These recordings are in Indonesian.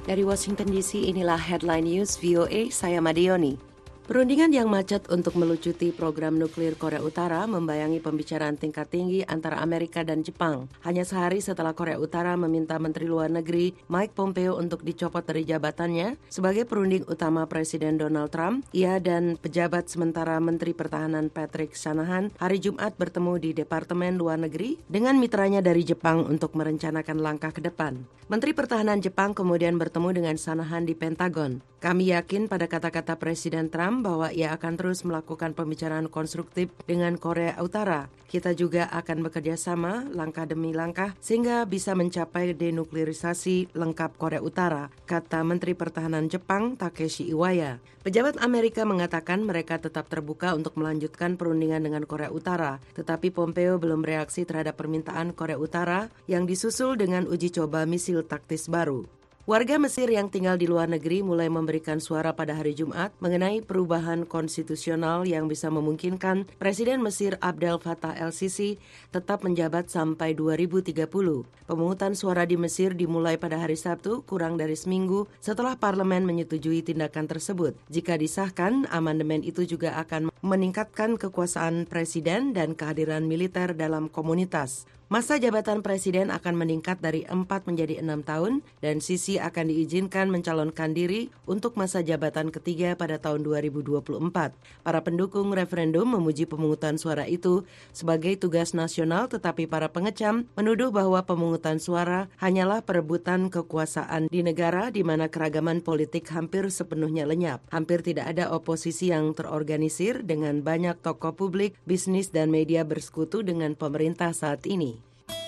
Dari Washington DC, inilah Headline News VOA, saya Madioni. Perundingan yang macet untuk melucuti program nuklir Korea Utara membayangi pembicaraan tingkat tinggi antara Amerika dan Jepang. Hanya sehari setelah Korea Utara meminta Menteri Luar Negeri Mike Pompeo untuk dicopot dari jabatannya sebagai perunding utama Presiden Donald Trump, ia dan pejabat sementara Menteri Pertahanan Patrick Shanahan hari Jumat bertemu di Departemen Luar Negeri dengan mitranya dari Jepang untuk merencanakan langkah ke depan. Menteri Pertahanan Jepang kemudian bertemu dengan Shanahan di Pentagon. Kami yakin pada kata-kata Presiden Trump bahwa ia akan terus melakukan pembicaraan konstruktif dengan Korea Utara. Kita juga akan bekerja sama langkah demi langkah sehingga bisa mencapai denuklirisasi lengkap Korea Utara, kata Menteri Pertahanan Jepang Takeshi Iwaya. Pejabat Amerika mengatakan mereka tetap terbuka untuk melanjutkan perundingan dengan Korea Utara, tetapi Pompeo belum bereaksi terhadap permintaan Korea Utara yang disusul dengan uji coba misil taktis baru. Warga Mesir yang tinggal di luar negeri mulai memberikan suara pada hari Jumat mengenai perubahan konstitusional yang bisa memungkinkan Presiden Mesir Abdel Fattah el-Sisi tetap menjabat sampai 2030. Pemungutan suara di Mesir dimulai pada hari Sabtu, kurang dari seminggu setelah parlemen menyetujui tindakan tersebut. Jika disahkan, amandemen itu juga akan meningkatkan kekuasaan presiden dan kehadiran militer dalam komunitas. Masa jabatan presiden akan meningkat dari 4 menjadi 6 tahun dan Sisi akan diizinkan mencalonkan diri untuk masa jabatan ketiga pada tahun 2024. Para pendukung referendum memuji pemungutan suara itu sebagai tugas nasional, tetapi para pengecam menuduh bahwa pemungutan suara hanyalah perebutan kekuasaan di negara di mana keragaman politik hampir sepenuhnya lenyap. Hampir tidak ada oposisi yang terorganisir dengan banyak tokoh publik, bisnis dan media bersekutu dengan pemerintah saat ini.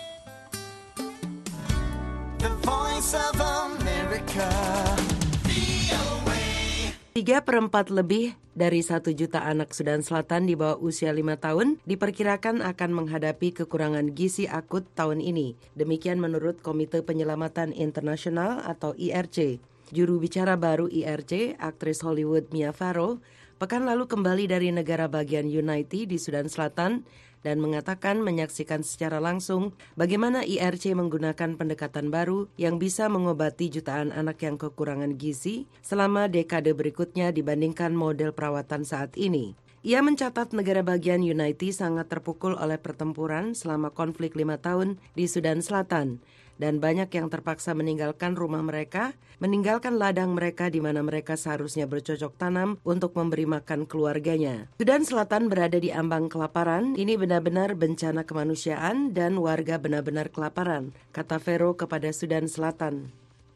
3/4 lebih dari 1 juta anak Sudan Selatan di bawah usia 5 tahun diperkirakan akan menghadapi kekurangan gizi akut tahun ini. Demikian menurut Komite Penyelamatan Internasional atau IRC. Juru bicara baru IRC, aktris Hollywood Mia Farrow, pekan lalu kembali dari negara bagian Unity di Sudan Selatan dan mengatakan menyaksikan secara langsung bagaimana IRC menggunakan pendekatan baru yang bisa mengobati jutaan anak yang kekurangan gizi selama dekade berikutnya dibandingkan model perawatan saat ini. Ia mencatat negara bagian Unity sangat terpukul oleh pertempuran selama konflik 5 tahun di Sudan Selatan dan banyak yang terpaksa meninggalkan rumah mereka, meninggalkan ladang mereka di mana mereka seharusnya bercocok tanam untuk memberi makan keluarganya. Sudan Selatan berada di ambang kelaparan, ini benar-benar bencana kemanusiaan dan warga benar-benar kelaparan, kata Farrow kepada Sudan Selatan.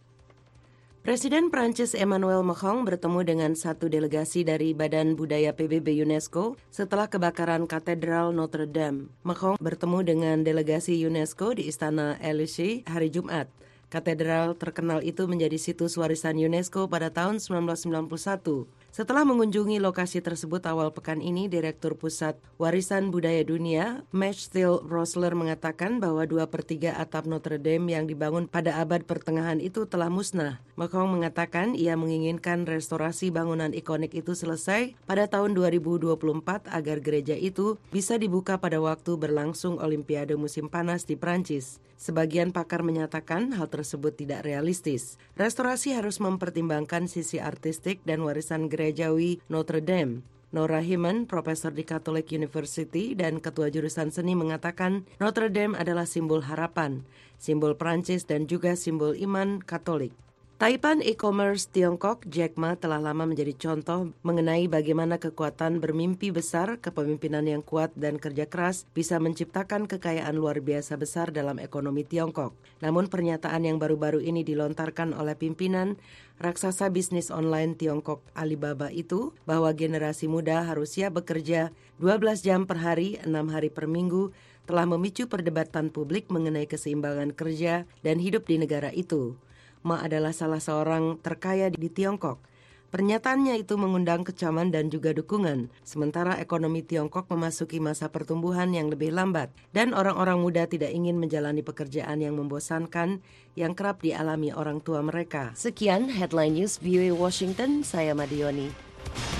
Presiden Prancis Emmanuel Macron bertemu dengan satu delegasi dari Badan Budaya PBB UNESCO setelah kebakaran Katedral Notre Dame. Macron bertemu dengan delegasi UNESCO di Istana Élysée hari Jumat. Katedral terkenal itu menjadi situs warisan UNESCO pada tahun 1991. Setelah mengunjungi lokasi tersebut awal pekan ini, Direktur Pusat Warisan Budaya Dunia, Mechtil Rosler mengatakan bahwa 2/3 atap Notre Dame yang dibangun pada abad pertengahan itu telah musnah. Macron mengatakan ia menginginkan restorasi bangunan ikonik itu selesai pada tahun 2024 agar gereja itu bisa dibuka pada waktu berlangsung Olimpiade musim panas di Prancis. Sebagian pakar menyatakan hal tersebut tidak realistis. Restorasi harus mempertimbangkan sisi artistik dan warisan gerejawi Notre Dame. Nora Himan, profesor di Catholic University dan ketua jurusan seni mengatakan Notre Dame adalah simbol harapan, simbol Prancis dan juga simbol iman Katolik. Taipan e-commerce Tiongkok Jack Ma telah lama menjadi contoh mengenai bagaimana kekuatan bermimpi besar, kepemimpinan yang kuat dan kerja keras bisa menciptakan kekayaan luar biasa besar dalam ekonomi Tiongkok. Namun pernyataan yang baru-baru ini dilontarkan oleh pimpinan raksasa bisnis online Tiongkok Alibaba itu bahwa generasi muda harus siap bekerja 12 jam per hari, 6 hari per minggu telah memicu perdebatan publik mengenai keseimbangan kerja dan hidup di negara itu. Ma adalah salah seorang terkaya di Tiongkok. Pernyataannya itu mengundang kecaman dan juga dukungan, sementara ekonomi Tiongkok memasuki masa pertumbuhan yang lebih lambat dan orang-orang muda tidak ingin menjalani pekerjaan yang membosankan yang kerap dialami orang tua mereka. Sekian Headline News VOA Washington, saya Madioni.